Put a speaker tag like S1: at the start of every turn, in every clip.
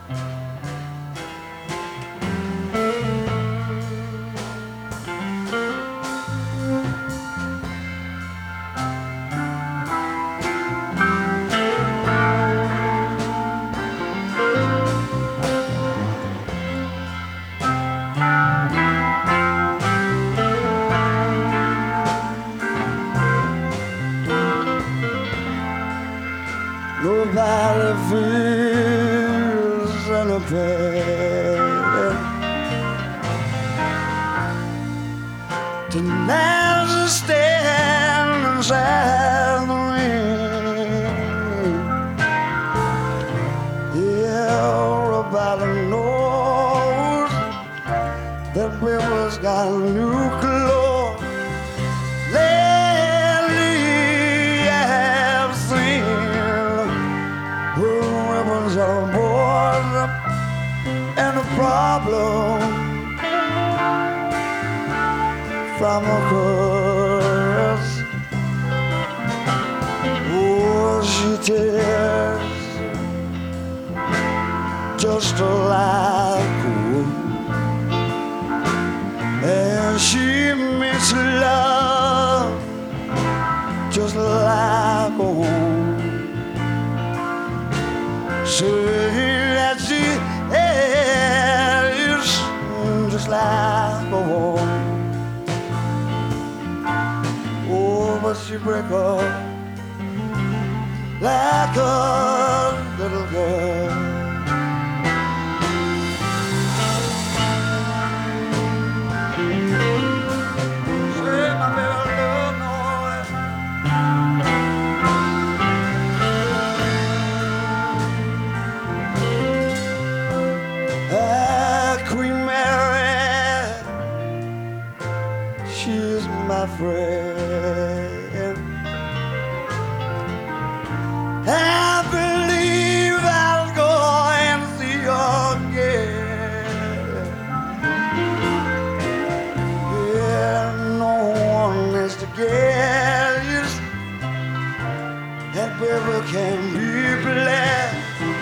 S1: Nobody feels any pain. Tonight's a stand inside the rain. Everybody knows that river's got a new clothes. Lately I have seen ribbons are born and a problem from a curse. Oh, she tears just like wood, and she makes love just like a home. Saying that she is just like a home. Oh, but she break up like a little girl. Say my little love noise. Queen Mary, she's my friend. I believe I'll go and see her again. Yeah, no one is to guess that river can be blessed.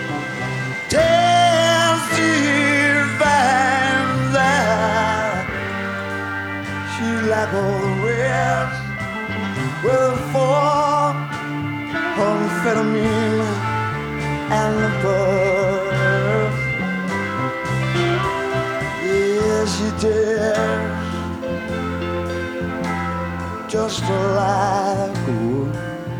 S1: Like all the rest, with for amphetamine and the birth. Yeah, she did just like wood.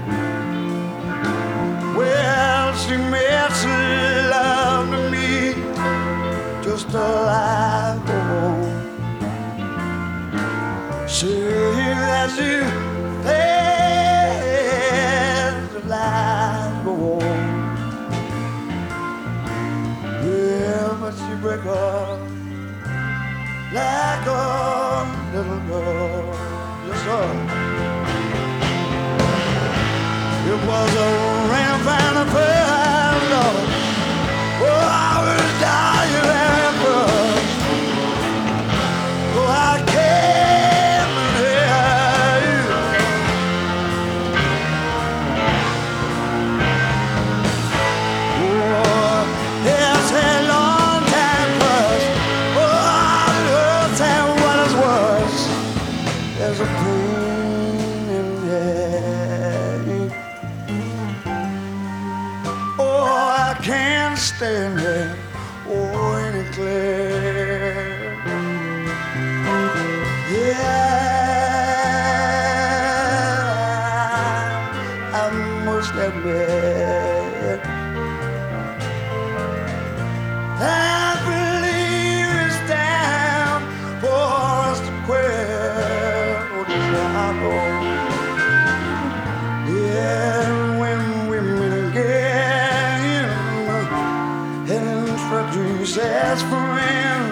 S1: Well, she makes love to me just like wood. Saying that she has the light go on. Yeah, but she break up like a little girl. Yes, sir. It was a rain and a pearl. Oh, I was dying at first. Oh, I can't. There's a pain in there. Oh, I can't stand it. Oh, ain't it clear? Yeah, I must admit, I believe it's time for us to quit. Yeah, when we meet again and introduce as friends,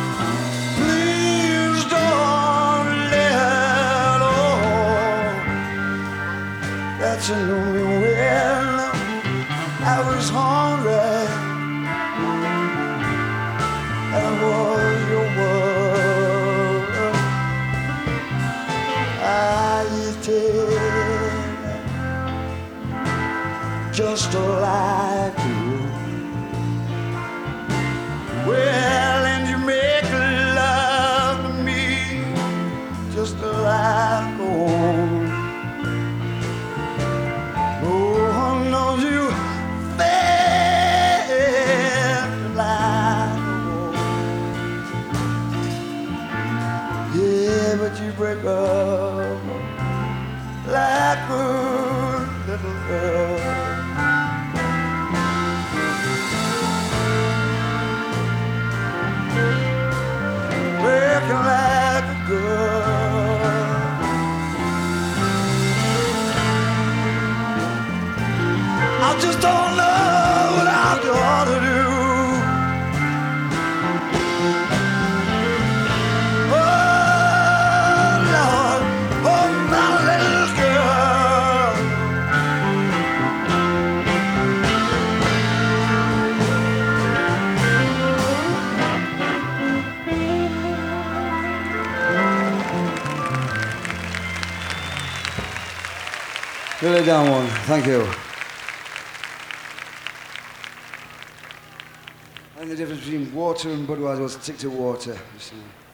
S1: please don't let on that you knew me well. I was hungry, and I was your world. I did just like you. Really down one. Thank you. I think the difference between water and Budweiser was stick to water.